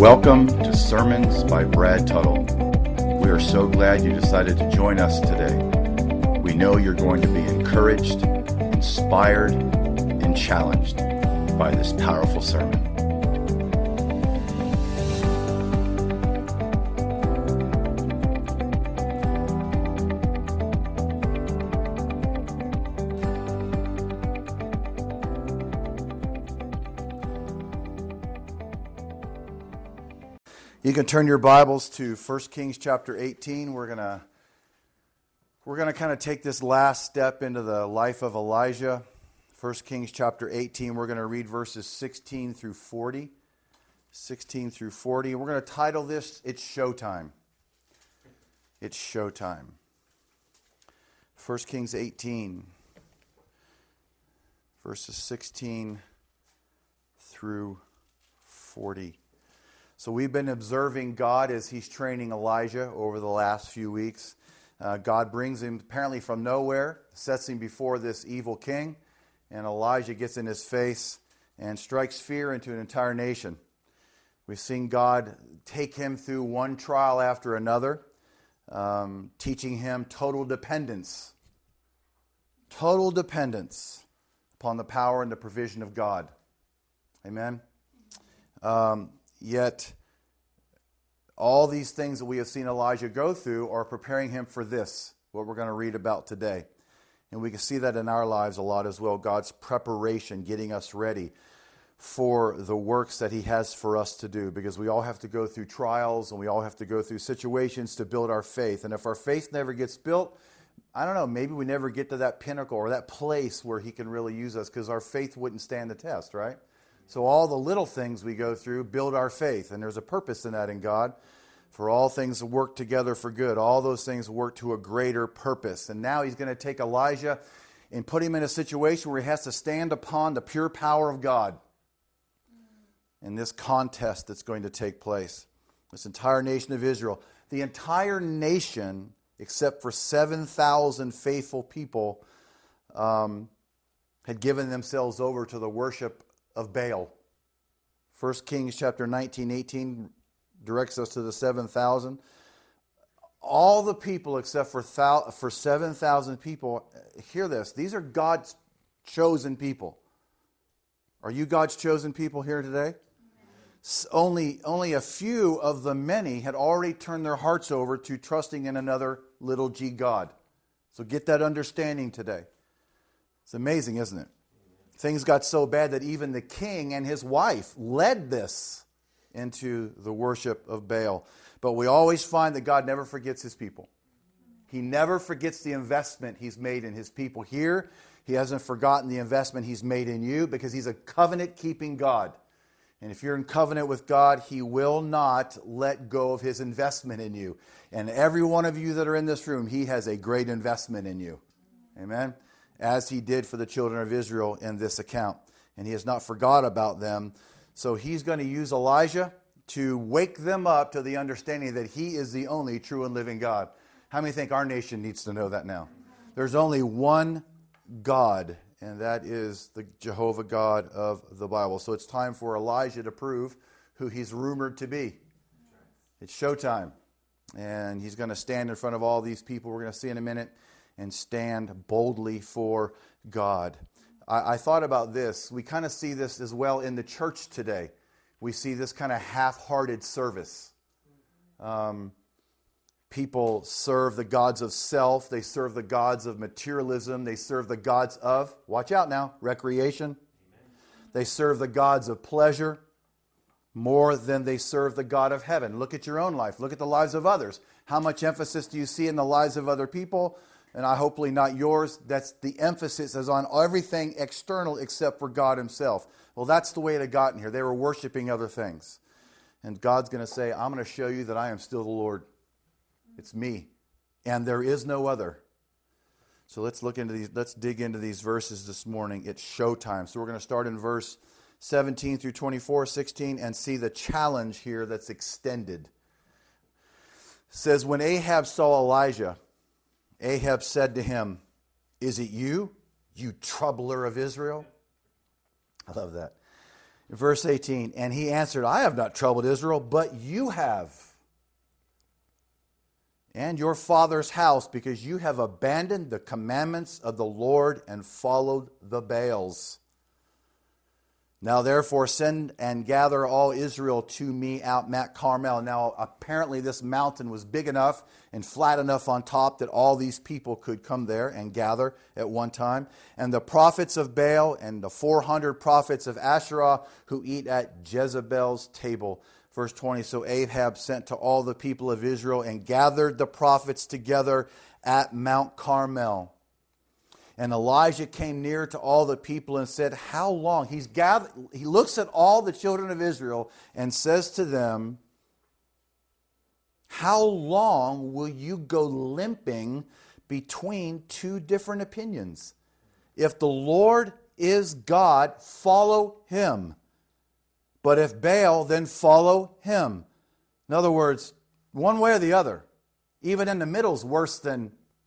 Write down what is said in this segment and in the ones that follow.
Welcome to Sermons by Brad Tuttle. We are so glad you decided to join us today. We know you're going to be encouraged, inspired, and challenged by this powerful sermon. You can turn your Bibles to 1 Kings chapter 18. We're gonna kind of take this last step into the life of Elijah. 1 Kings chapter 18. We're going to read verses 16 through 40. 16 through 40. We're going to title this, It's Showtime. It's Showtime. 1 Kings 18, verses 16 through 40. So we've been observing God as he's training Elijah over the last few weeks. God brings him apparently from nowhere, sets him before this evil king, and Elijah gets in his face and strikes fear into an entire nation. We've seen God take him through one trial after another, teaching him total dependence upon the power and the provision of God. Amen. Yet, all these things that we have seen Elijah go through are preparing him for this, what we're going to read about today. And we can see that in our lives a lot as well, God's preparation, getting us ready for the works that he has for us to do. Because we all have to go through trials and we all have to go through situations to build our faith. And if our faith never gets built, I don't know, maybe we never get to that pinnacle or that place where he can really use us because our faith wouldn't stand the test, right? So all the little things we go through build our faith, and there's a purpose in that in God. For all things work together for good. All those things work to a greater purpose. And now he's going to take Elijah and put him in a situation where he has to stand upon the pure power of God in this contest that's going to take place. This entire nation of Israel, the entire nation, except for 7,000 faithful people, had given themselves over to the worship of Baal. 1 Kings chapter 19, 18 directs us to the 7,000. All the people except for 7,000 people, hear this, these are God's chosen people. Are you God's chosen people here today? Only a few of the many had already turned their hearts over to trusting in another little g God. So get that understanding today. It's amazing, isn't it? Things got so bad that even the king and his wife led this into the worship of Baal. But we always find that God never forgets his people. He never forgets the investment he's made in his people. Here, he hasn't forgotten the investment he's made in you because he's a covenant-keeping God. And if you're in covenant with God, he will not let go of his investment in you. And every one of you that are in this room, he has a great investment in you. Amen? As he did for the children of Israel in this account. And he has not forgot about them. So he's going to use Elijah to wake them up to the understanding that he is the only true and living God. How many think our nation needs to know that now? There's only one God, and that is the Jehovah God of the Bible. So it's time for Elijah to prove who he's rumored to be. It's showtime. And he's going to stand in front of all these people we're going to see in a minute and stand boldly for God. I thought about this. We kind of see this as well in the church today. We see this kind of half-hearted service. People serve the gods of self. They serve the gods of materialism. They serve the gods of, watch out now, recreation. They serve the gods of pleasure more than they serve the God of heaven. Look at your own life. Look at the lives of others. How much emphasis do you see in the lives of other people? And hopefully not yours. That's the emphasis is on everything external except for God himself. Well, that's the way it had gotten here. They were worshiping other things. And God's going to say, I'm going to show you that I am still the Lord. It's me. And there is no other. So let's dig into these verses this morning. It's showtime. So we're going to start in verse 17 through 24, 16, and see the challenge here that's extended. It says, when Ahab saw Elijah, Ahab said to him, is it you, you troubler of Israel? I love that. Verse 18, and he answered, I have not troubled Israel, but you have, and your father's house, because you have abandoned the commandments of the Lord and followed the Baals. Now therefore send and gather all Israel to me out Mount Carmel. Now apparently this mountain was big enough and flat enough on top that all these people could come there and gather at one time. And the prophets of Baal and the 400 prophets of Asherah who eat at Jezebel's table. Verse 20, so Ahab sent to all the people of Israel and gathered the prophets together at Mount Carmel. And Elijah came near to all the people and said, how long? He looks at all the children of Israel and says to them, how long will you go limping between two different opinions? If the Lord is God, follow him. But if Baal, then follow him. In other words, one way or the other. Even in the middle is worse than,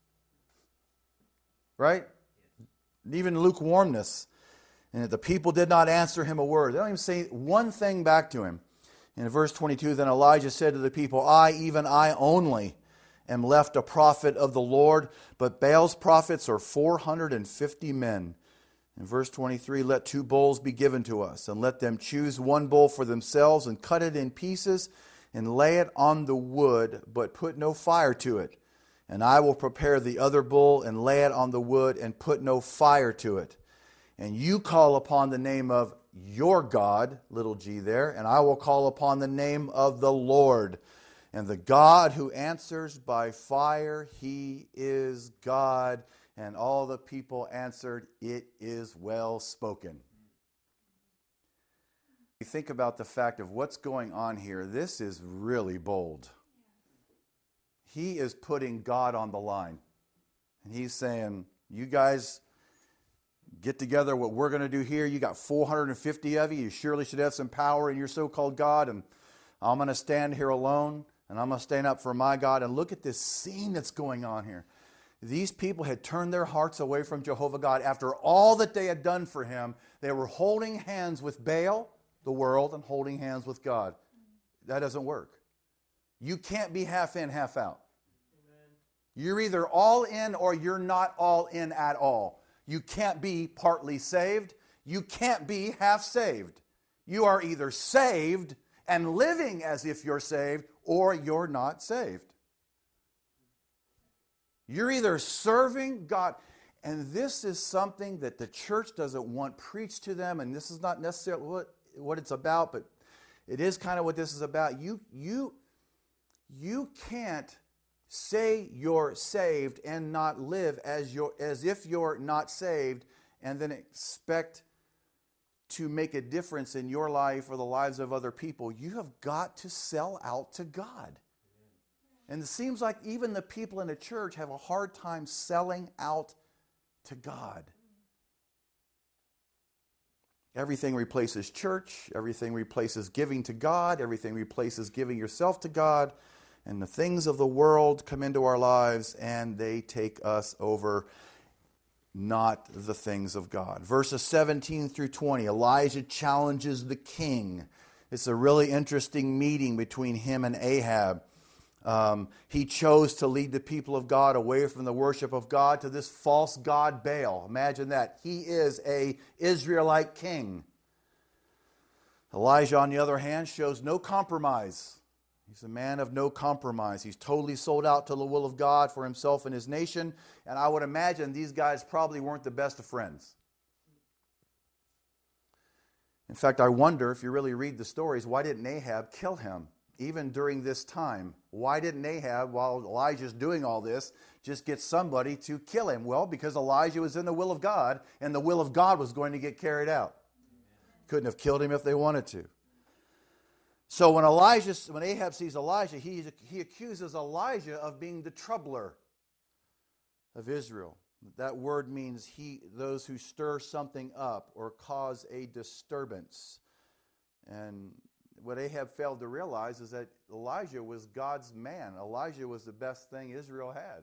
right? Even lukewarmness. And the people did not answer him a word. They don't even say one thing back to him. In verse 22, then Elijah said to the people, I, even I only, am left a prophet of the Lord, but Baal's prophets are 450 men. In verse 23, let 2 bulls be given to us, and let them choose 1 bull for themselves, and cut it in pieces, and lay it on the wood, but put no fire to it. And I will prepare the other bull and lay it on the wood and put no fire to it. And you call upon the name of your God, little g there, and I will call upon the name of the Lord. And the God who answers by fire, he is God. And all the people answered, it is well spoken. You think about the fact of what's going on here. This is really bold. He is putting God on the line. And he's saying, you guys get together what we're going to do here. You got 450 of you. You surely should have some power in your so-called God. And I'm going to stand here alone. And I'm going to stand up for my God. And look at this scene that's going on here. These people had turned their hearts away from Jehovah God. After all that they had done for him, they were holding hands with Baal, the world, and holding hands with God. That doesn't work. You can't be half in, half out. You're either all in or you're not all in at all. You can't be partly saved. You can't be half saved. You are either saved and living as if you're saved, or you're not saved. You're either serving God, and this is something that the church doesn't want preached to them, and this is not necessarily what it's about, but it is kind of what this is about. You can't say you're saved and not live as if you're not saved, and then expect to make a difference in your life or the lives of other people. You have got to sell out to God. And it seems like even the people in the church have a hard time selling out to God. Everything replaces church. Everything replaces giving to God. Everything replaces giving yourself to God. And the things of the world come into our lives and they take us over, not the things of God. Verses 17 through 20, Elijah challenges the king. It's a really interesting meeting between him and Ahab. He chose to lead the people of God away from the worship of God to this false god Baal. Imagine that. He is an Israelite king. Elijah, on the other hand, shows no compromise. He's a man of no compromise. He's totally sold out to the will of God for himself and his nation. And I would imagine these guys probably weren't the best of friends. In fact, I wonder, if you really read the stories, why didn't Ahab kill him? Even during this time, why didn't Ahab, while Elijah's doing all this, just get somebody to kill him? Well, because Elijah was in the will of God, and the will of God was going to get carried out. Couldn't have killed him if they wanted to. So when Ahab sees Elijah, he accuses Elijah of being the troubler of Israel. That word means those who stir something up or cause a disturbance. And what Ahab failed to realize is that Elijah was God's man. Elijah was the best thing Israel had.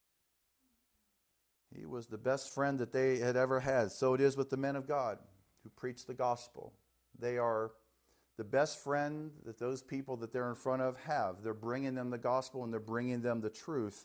He was the best friend that they had ever had. So it is with the men of God who preach the gospel. They are the best friend that those people that they're in front of have. They're bringing them the gospel and they're bringing them the truth.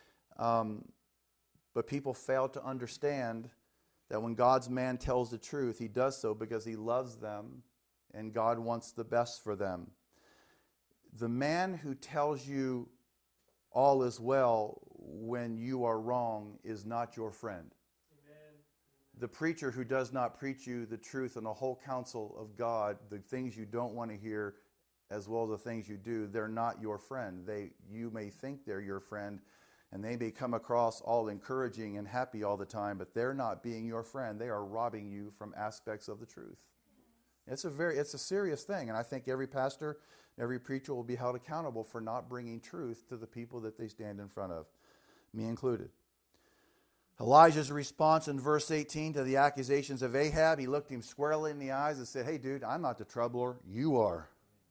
But people fail to understand that when God's man tells the truth, he does so because he loves them and God wants the best for them. The man who tells you all is well when you are wrong is not your friend. Amen. The preacher who does not preach you the truth and the whole counsel of God, the things you don't want to hear as well as the things you do, they're not your friend. You may think they're your friend, and they may come across all encouraging and happy all the time, but they're not being your friend. They are robbing you from aspects of the truth. It's a serious thing, and I think every pastor, every preacher will be held accountable for not bringing truth to the people that they stand in front of, me included. Elijah's response in verse 18 to the accusations of Ahab, he looked him squarely in the eyes and said, "Hey, dude, I'm not the troubler. You are.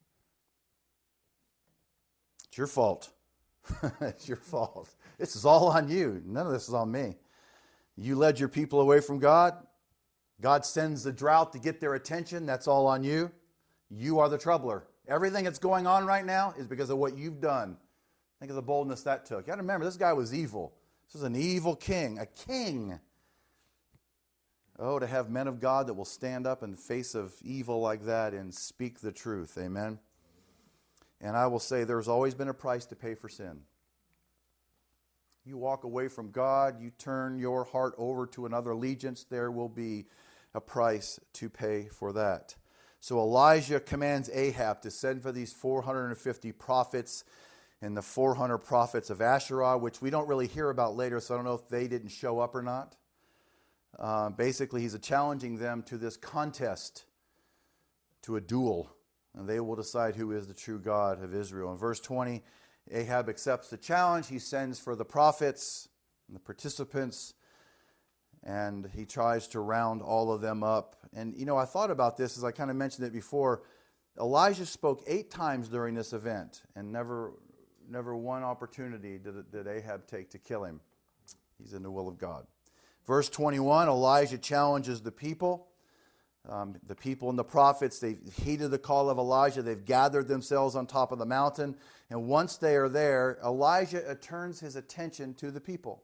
It's your fault. It's your fault. This is all on you. None of this is on me. You led your people away from God. God sends the drought to get their attention. That's all on you. You are the troubler. Everything that's going on right now is because of what you've done." Think of the boldness that took. You got to remember, this guy was evil. This was an evil king, a king. Oh, to have men of God that will stand up in the face of evil like that and speak the truth. Amen. And I will say there's always been a price to pay for sin. You walk away from God, you turn your heart over to another allegiance, there will be a price to pay for that. So Elijah commands Ahab to send for these 450 prophets and the 400 prophets of Asherah, which we don't really hear about later, so I don't know if they didn't show up or not. Basically, he's challenging them to this contest, to a duel, and they will decide who is the true God of Israel. In verse 20, Ahab accepts the challenge. He sends for the prophets and the participants, and he tries to round all of them up. And, I thought about this as I kind of mentioned it before. Elijah spoke 8 times during this event, and never one opportunity did Ahab take to kill him. He's in the will of God. Verse 21, Elijah challenges the people. The people and the prophets, they've heeded the call of Elijah. They've gathered themselves on top of the mountain. And once they are there, Elijah turns his attention to the people.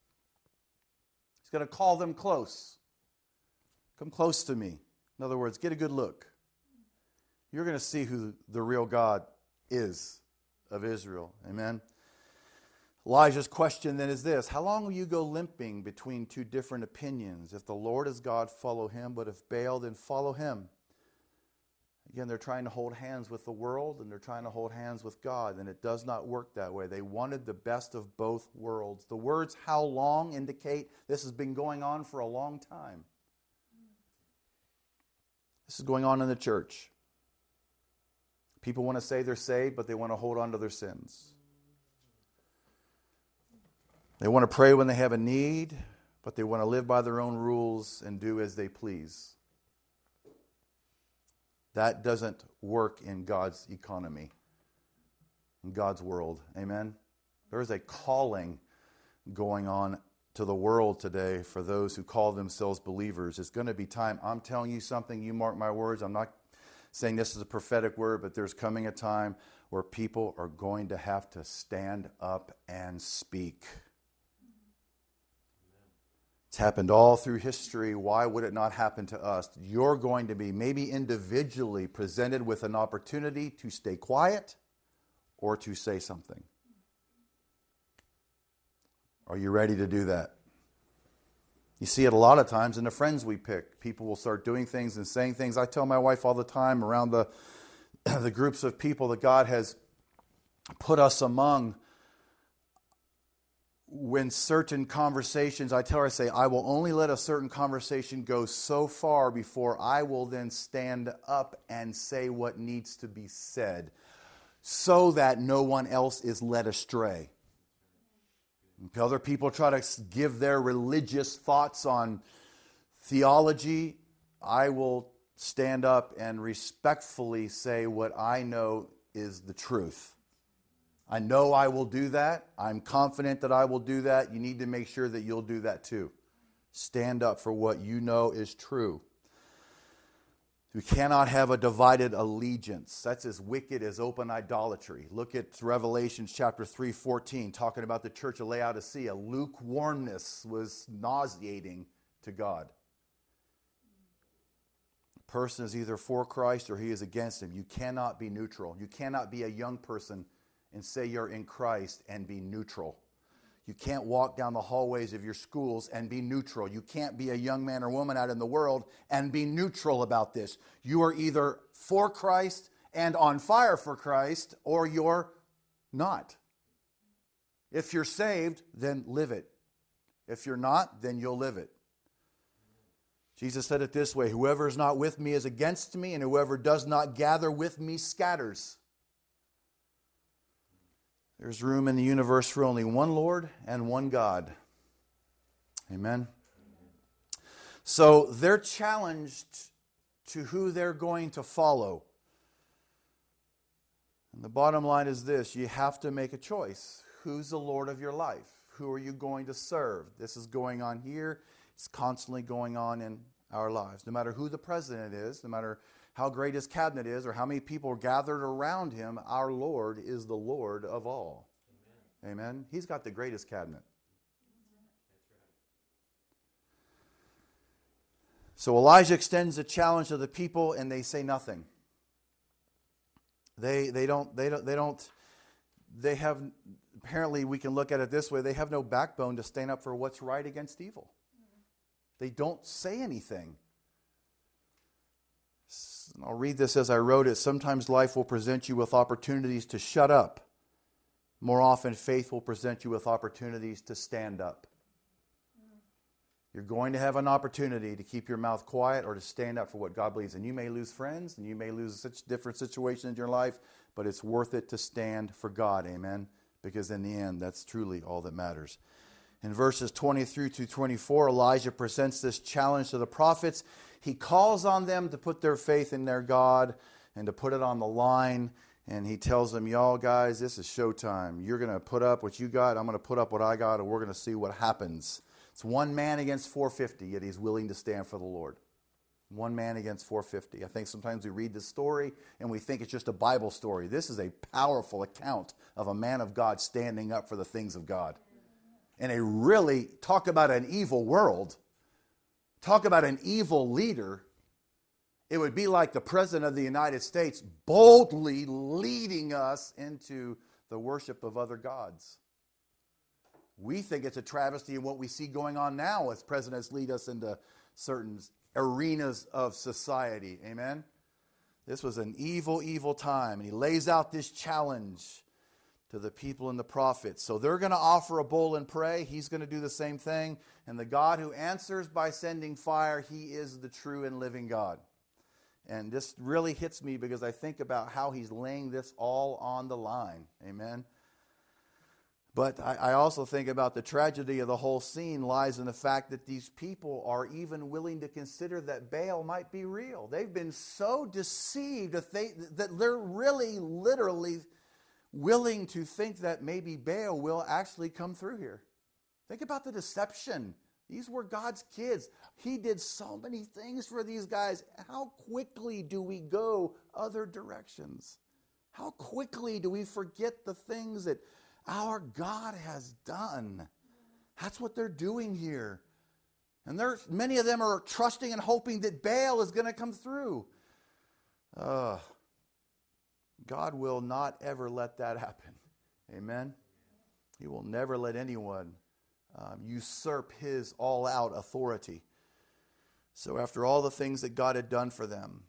He's going to call them close. Come close to me. In other words, get a good look. You're going to see who the real God is of Israel. Amen. Elijah's question then is this: how long will you go limping between 2 different opinions? If the Lord is God, follow him, but if Baal, then follow him. Again, they're trying to hold hands with the world and they're trying to hold hands with God, and it does not work that way. They wanted the best of both worlds. The words "how long" indicate this has been going on for a long time. This is going on in the church. People want to say they're saved, but they want to hold on to their sins. They want to pray when they have a need, but they want to live by their own rules and do as they please. That doesn't work in God's economy, in God's world. Amen? There's a calling going on to the world today for those who call themselves believers. It's going to be time. I'm telling you something, you mark my words. I'm not saying this is a prophetic word, but there's coming a time where people are going to have to stand up and speak. It's happened all through history. Why would it not happen to us? You're going to be maybe individually presented with an opportunity to stay quiet or to say something. Are you ready to do that? You see it a lot of times in the friends we pick. People will start doing things and saying things. I tell my wife all the time around the groups of people that God has put us among. When certain conversations, I tell her, I say, I will only let a certain conversation go so far before I will then stand up and say what needs to be said so that no one else is led astray. If other people try to give their religious thoughts on theology, I will stand up and respectfully say what I know is the truth. I know I will do that. I'm confident that I will do that. You need to make sure that you'll do that too. Stand up for what you know is true. We cannot have a divided allegiance. That's as wicked as open idolatry. Look at Revelation chapter 3:14, talking about the church of Laodicea. Lukewarmness was nauseating to God. A person is either for Christ or he is against him. You cannot be neutral. You cannot be a young person and say you're in Christ and be neutral. You can't walk down the hallways of your schools and be neutral. You can't be a young man or woman out in the world and be neutral about this. You are either for Christ and on fire for Christ, or you're not. If you're saved, then live it. If you're not, then you'll live it. Jesus said it this way, whoever is not with me is against me, and whoever does not gather with me scatters. There's room in the universe for only one Lord and one God. Amen. So they're challenged to who they're going to follow. And the bottom line is this, you have to make a choice. Who's the Lord of your life? Who are you going to serve? This is going on here. It's constantly going on in our lives. No matter who the president is, no matter how great his cabinet is, or how many people are gathered around him, our Lord is the Lord of all. Amen. Amen. He's got the greatest cabinet. So Elijah extends the challenge to the people, and they say nothing. They have, apparently we can look at it this way, they have no backbone to stand up for what's right against evil. They don't say anything. I'll read this as I wrote it. Sometimes life will present you with opportunities to shut up. More often, faith will present you with opportunities to stand up. You're going to have an opportunity to keep your mouth quiet or to stand up for what God believes. And you may lose friends and you may lose such different situations in your life, but it's worth it to stand for God. Amen? Because in the end, that's truly all that matters. In verses 23 to 24, Elijah presents this challenge to the prophets. He calls on them to put their faith in their God and to put it on the line. And he tells them, y'all guys, this is showtime. You're going to put up what you got. I'm going to put up what I got, and we're going to see what happens. It's one man against 450, yet he's willing to stand for the Lord. One man against 450. I think sometimes we read this story and we think it's just a Bible story. This is a powerful account of a man of God standing up for the things of God. And a really, talk about an evil world, talk about an evil leader. It would be like the President of the United States boldly leading us into the worship of other gods. We think it's a travesty in what we see going on now as presidents lead us into certain arenas of society. Amen? This was an evil, evil time. And he lays out this challenge to the people and the prophets. So they're going to offer a bowl and pray. He's going to do the same thing. And the God who answers by sending fire, he is the true and living God. And this really hits me because I think about how he's laying this all on the line. Amen. But I also think about the tragedy of the whole scene lies in the fact that these people are even willing to consider that Baal might be real. They've been so deceived that they're really, literally willing to think that maybe Baal will actually come through here. Think about the deception. These were God's kids. He did so many things for these guys. How quickly do we go other directions? How quickly do we forget the things that our God has done? That's what they're doing here. And many of them are trusting and hoping that Baal is going to come through. God will not ever let that happen. Amen? He will never let anyone usurp his all-out authority. So after all the things that God had done for them,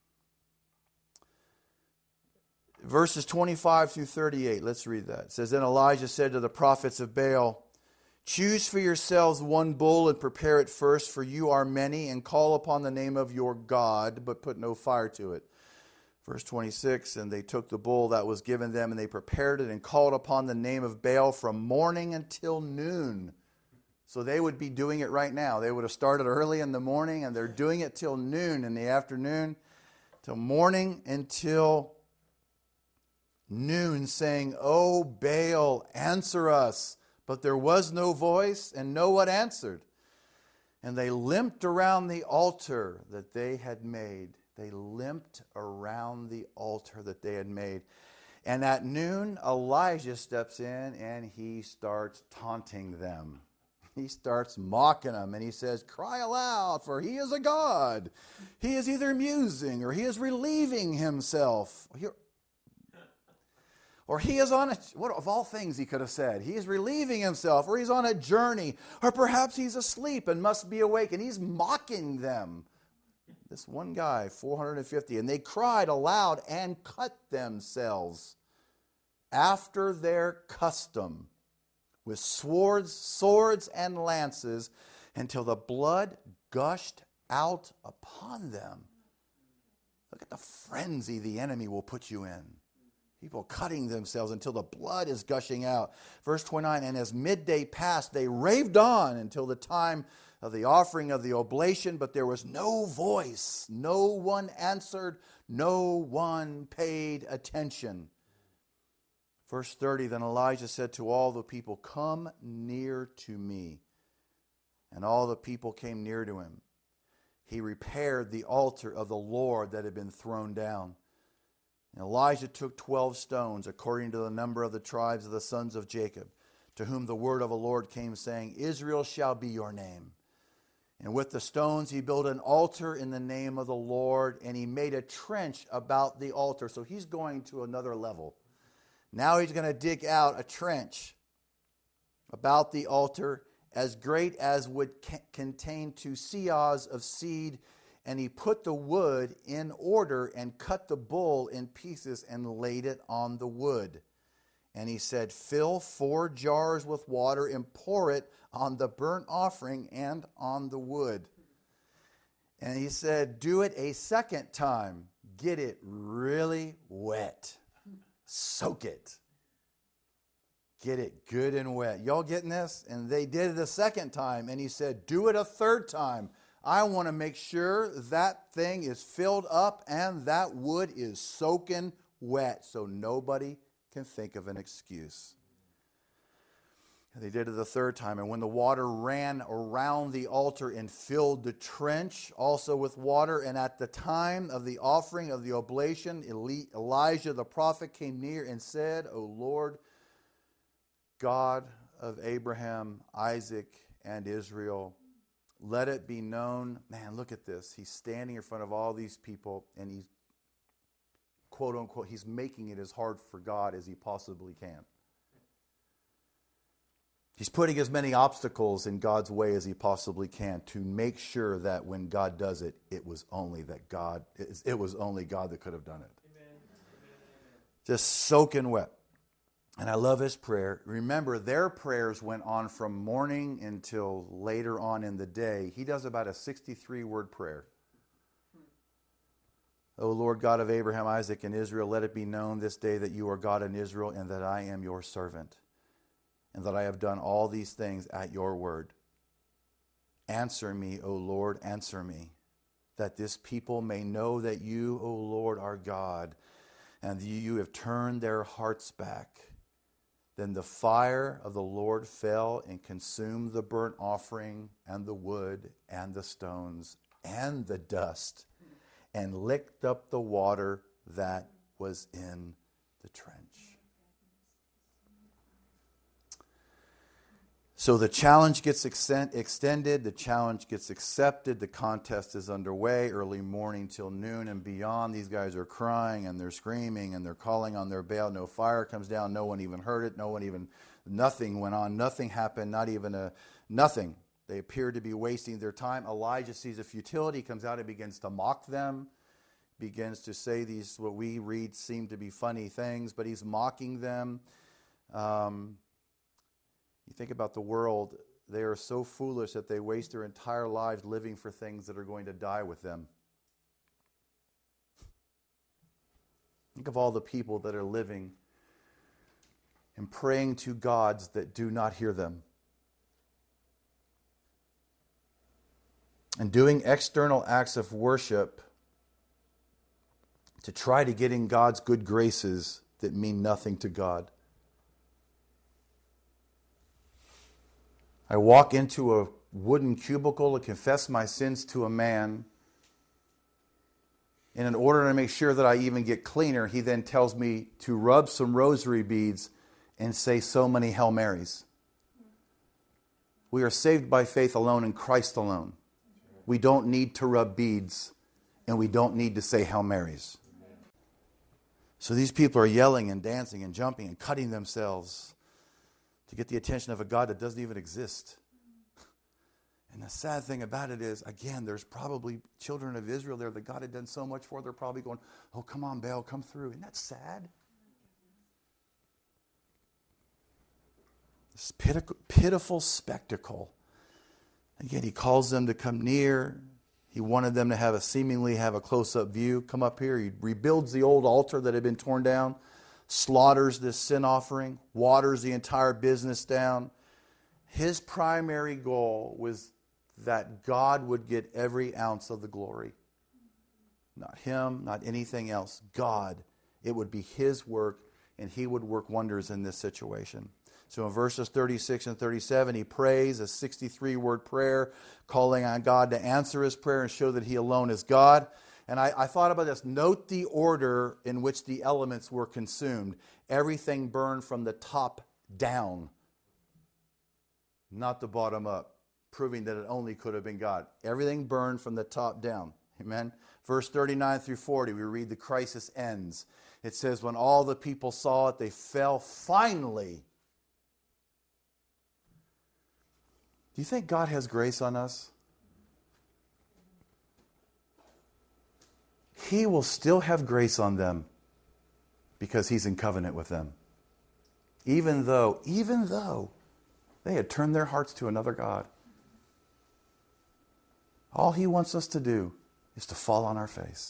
verses 25 through 38, let's read that. It says, Then Elijah said to the prophets of Baal, Choose for yourselves one bull and prepare it first, for you are many, and call upon the name of your God, but put no fire to it. Verse 26, And they took the bull that was given them, and they prepared it and called upon the name of Baal from morning until noon. So they would be doing it right now. They would have started early in the morning, and they're doing it till noon in the afternoon, till morning until noon, saying, O Baal, answer us. But there was no voice, and no one answered. And they limped around the altar that they had made. They limped around the altar that they had made. And at noon, Elijah steps in and he starts taunting them. He starts mocking them and he says, "Cry aloud, for he is a god. He is either musing or he is relieving himself." Or he is on a, what of all things he could have said, he is relieving himself, or he's on a journey, or perhaps he's asleep and must be awake, and he's mocking them. This one guy, 450, and they cried aloud and cut themselves after their custom with swords and lances until the blood gushed out upon them. Look at the frenzy the enemy will put you in. People cutting themselves until the blood is gushing out. Verse 29, and as midday passed, they raved on until the time of the offering of the oblation, but there was no voice. No one answered. No one paid attention. Verse 30, then Elijah said to all the people, "Come near to me." And all the people came near to him. He repaired the altar of the Lord that had been thrown down. And Elijah took 12 stones, according to the number of the tribes of the sons of Jacob, to whom the word of the Lord came, saying, "Israel shall be your name." And with the stones he built an altar in the name of the Lord, and he made a trench about the altar. So he's going to another level. Now he's going to dig out a trench about the altar as great as would contain 2 seahs of seed. And he put the wood in order and cut the bull in pieces and laid it on the wood. And he said, "Fill 4 jars with water and pour it on the burnt offering and on the wood." And he said, "Do it a second time. Get it really wet. Soak it. Get it good and wet." Y'all getting this? And they did it a second time. And he said, "Do it a third time. I want to make sure that thing is filled up and that wood is soaking wet so nobody can think of an excuse." And they did it the third time. And when the water ran around the altar and filled the trench also with water, and at the time of the offering of the oblation, Elijah the prophet came near and said, "O Lord, God of Abraham, Isaac, and Israel, let it be known." Man, look at this. He's standing in front of all these people and he's, quote unquote, he's making it as hard for God as he possibly can. He's putting as many obstacles in God's way as he possibly can to make sure that when God does it, it was only God that could have done it. Amen. Just soaking wet. And I love his prayer. Remember, their prayers went on from morning until later on in the day. He does about a 63-word prayer. "O Lord God of Abraham, Isaac, and Israel, let it be known this day that you are God in Israel, and that I am your servant, and that I have done all these things at your word. Answer me, O Lord, answer me, that this people may know that you, O Lord, are God, and that you have turned their hearts back." Then the fire of the Lord fell and consumed the burnt offering and the wood and the stones and the dust and licked up the water that was in the trench. So the challenge gets extended, the challenge gets accepted, the contest is underway, early morning till noon and beyond. These guys are crying and they're screaming and they're calling on their Baal. No fire comes down, no one even heard it, nothing went on, nothing happened, nothing. They appear to be wasting their time. Elijah sees a futility, comes out and begins to mock them, begins to say these, what we read seem to be funny things, but he's mocking them. You think about the world, they are so foolish that they waste their entire lives living for things that are going to die with them. Think of all the people that are living and praying to gods that do not hear them. And doing external acts of worship to try to get in God's good graces that mean nothing to God. I walk into a wooden cubicle to confess my sins to a man And in order to make sure that I even get cleaner, he then tells me to rub some rosary beads and say so many Hail Marys. We are saved by faith alone in Christ alone. We don't need to rub beads, and we don't need to say Hail Marys. So these people are yelling and dancing and jumping and cutting themselves to get the attention of a God that doesn't even exist. And the sad thing about it is, again, there's probably children of Israel there that God had done so much for. They're probably going, oh, come on, Baal, come through. Isn't that sad? This pitiful spectacle. Again, he calls them to come near. He wanted them to seemingly have a close-up view. Come up here. He rebuilds the old altar that had been torn down, slaughters this sin offering, waters the entire business down. His primary goal was that God would get every ounce of the glory. Not him, not anything else. God. It would be his work, and he would work wonders in this situation. So in verses 36 and 37, he prays a 63-word prayer, calling on God to answer his prayer and show that he alone is God. And I thought about this. Note the order in which the elements were consumed. Everything burned from the top down, not the bottom up, proving that it only could have been God. Everything burned from the top down. Amen. Verse 39 through 40, we read the crisis ends. It says, when all the people saw it, they fell finally. Do you think God has grace on us? He will still have grace on them because he's in covenant with them. Even though they had turned their hearts to another God. All he wants us to do is to fall on our face.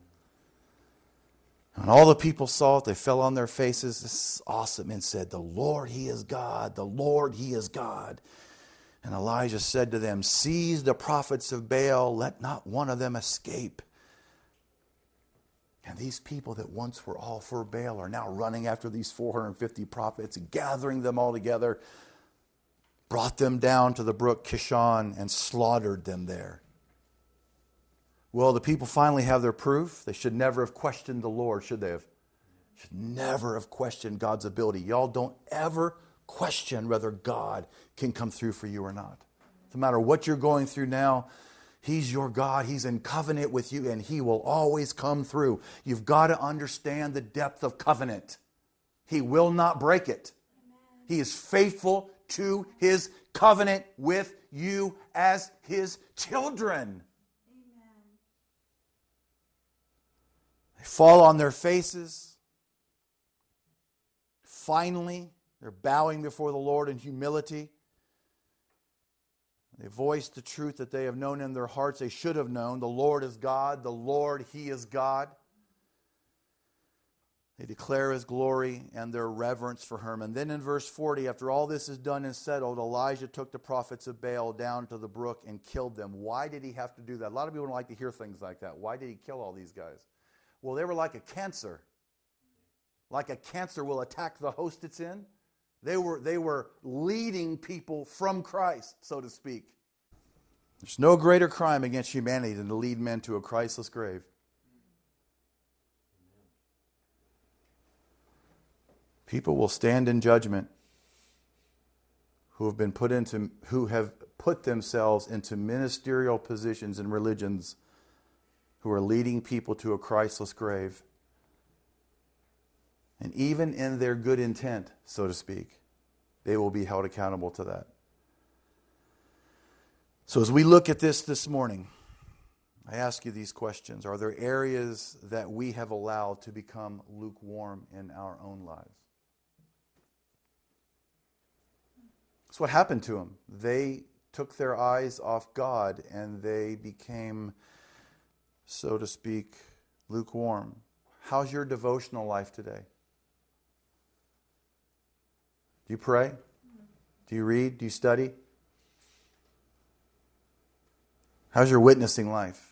When all the people saw it, they fell on their faces. This is awesome. And said, the Lord, he is God. The Lord, he is God. And Elijah said to them, seize the prophets of Baal. Let not one of them escape. And these people that once were all for Baal are now running after these 450 prophets and gathering them all together, brought them down to the brook Kishon and slaughtered them there. Well, the people finally have their proof. They should never have questioned the Lord, should they have? Should never have questioned God's ability. Y'all don't ever question whether God can come through for you or not. No matter what you're going through now, he's your God. He's in covenant with you, and he will always come through. You've got to understand the depth of covenant. He will not break it. Amen. He is faithful to his covenant with you as his children. Amen. They fall on their faces. Finally, they're bowing before the Lord in humility. They voice the truth that they have known in their hearts. They should have known. The Lord is God. The Lord, he is God. They declare his glory and their reverence for him. And then in verse 40, after all this is done and settled, Elijah took the prophets of Baal down to the brook and killed them. Why did he have to do that? A lot of people don't like to hear things like that. Why did he kill all these guys? Well, they were like a cancer. Like a cancer will attack the host it's in. They were leading people from Christ, so to speak. There's no greater crime against humanity than to lead men to a Christless grave. People will stand in judgment who have put themselves into ministerial positions in religions, who are leading people to a Christless grave. And even in their good intent, so to speak, they will be held accountable to that. So as we look at this morning, I ask you these questions. Are there areas that we have allowed to become lukewarm in our own lives? That's what happened to them. They took their eyes off God and they became, so to speak, lukewarm. How's your devotional life today? Do you pray? Do you read? Do you study? How's your witnessing life?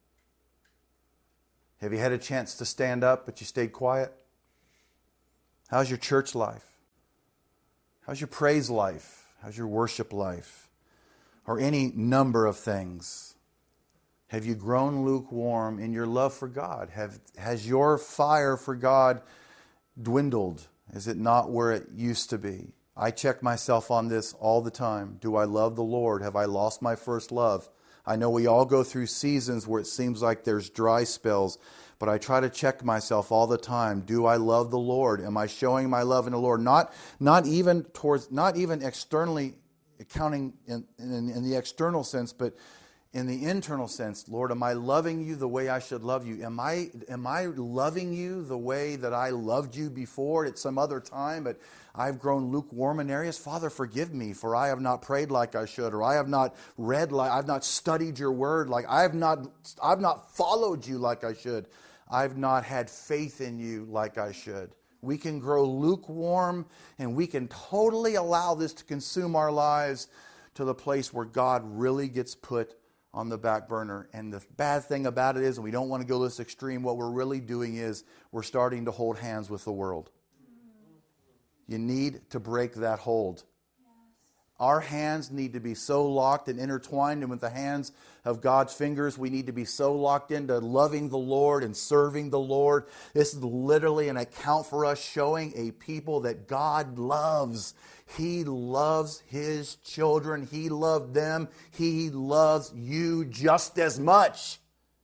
Have you had a chance to stand up, but you stayed quiet? How's your church life? How's your praise life? How's your worship life? Or any number of things. Have you grown lukewarm in your love for God? Has your fire for God dwindled? Is it not where it used to be? I check myself on this all the time. Do I love the Lord? Have I lost my first love? I know we all go through seasons where it seems like there's dry spells, but I try to check myself all the time. Do I love the Lord? Am I showing my love in the Lord? Not even externally counting in the external sense, but in the internal sense. Lord, am I loving you the way I should love you? Am I loving you the way that I loved you before at some other time, but I've grown lukewarm in areas? Father, forgive me, for I have not prayed like I should, or I have not read like, I've not studied your word like I've not followed you like I should. I've not had faith in you like I should. We can grow lukewarm, and we can totally allow this to consume our lives to the place where God really gets put on the back burner. And the bad thing about it is, and we don't want to go this extreme, what we're really doing is we're starting to hold hands with the world. You need to break that hold. Our hands need to be so locked and intertwined, and with the hands of God's fingers, we need to be so locked into loving the Lord and serving the Lord. This is literally an account for us showing a people that God loves. He loves His children. He loved them. He loves you just as much.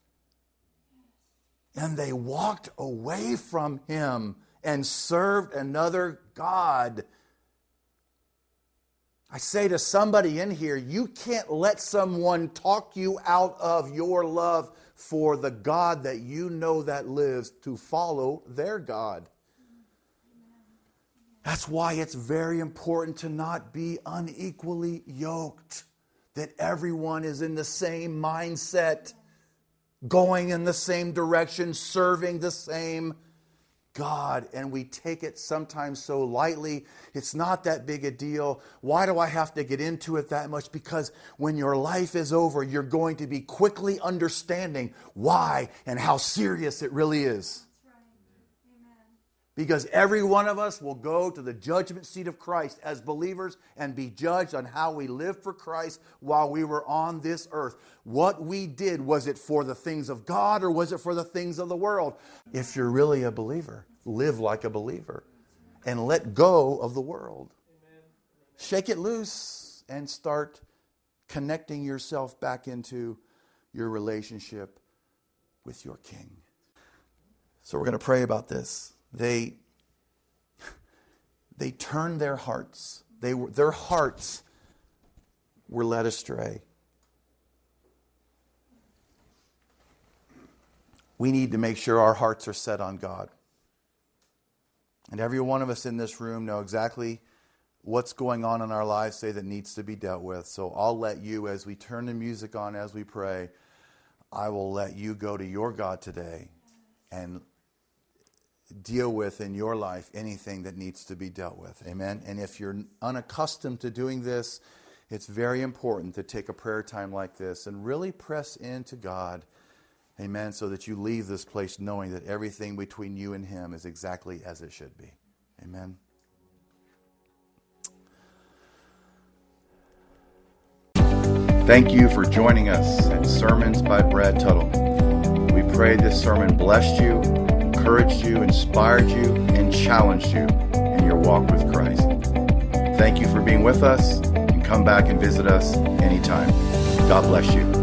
And they walked away from Him and served another God. I say to somebody in here, you can't let someone talk you out of your love for the God that you know that lives to follow their God. That's why it's very important to not be unequally yoked. That everyone is in the same mindset, going in the same direction, serving the same God, and we take it sometimes so lightly. It's not that big a deal. Why do I have to get into it that much? Because when your life is over, you're going to be quickly understanding why and how serious it really is. That's right. Amen. Because every one of us will go to the judgment seat of Christ as believers and be judged on how we lived for Christ while we were on this earth. What we did, was it for the things of God or was it for the things of the world? If you're really a believer, live like a believer and let go of the world. Shake it loose and start connecting yourself back into your relationship with your King. So we're going to pray about this. They turned their hearts. Their hearts were led astray. We need to make sure our hearts are set on God. And every one of us in this room know exactly what's going on in our lives, say, that needs to be dealt with. So I'll let you, as we turn the music on, as we pray, I will let you go to your God today and deal with in your life anything that needs to be dealt with. Amen. And if you're unaccustomed to doing this, it's very important to take a prayer time like this and really press into God. Amen. So that you leave this place knowing that everything between you and Him is exactly as it should be. Amen. Thank you for joining us at Sermons by Brad Tuttle. We pray this sermon blessed you, encouraged you, inspired you, and challenged you in your walk with Christ. Thank you for being with us, and come back and visit us anytime. God bless you.